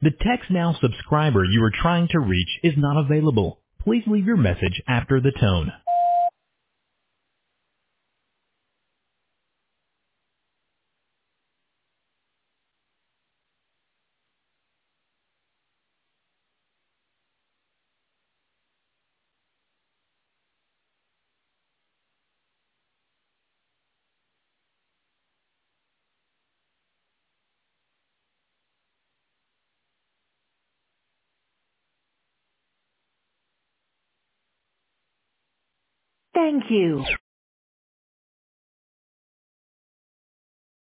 The TextNow subscriber you are trying to reach is not available. Please leave your message after the tone. Thank you.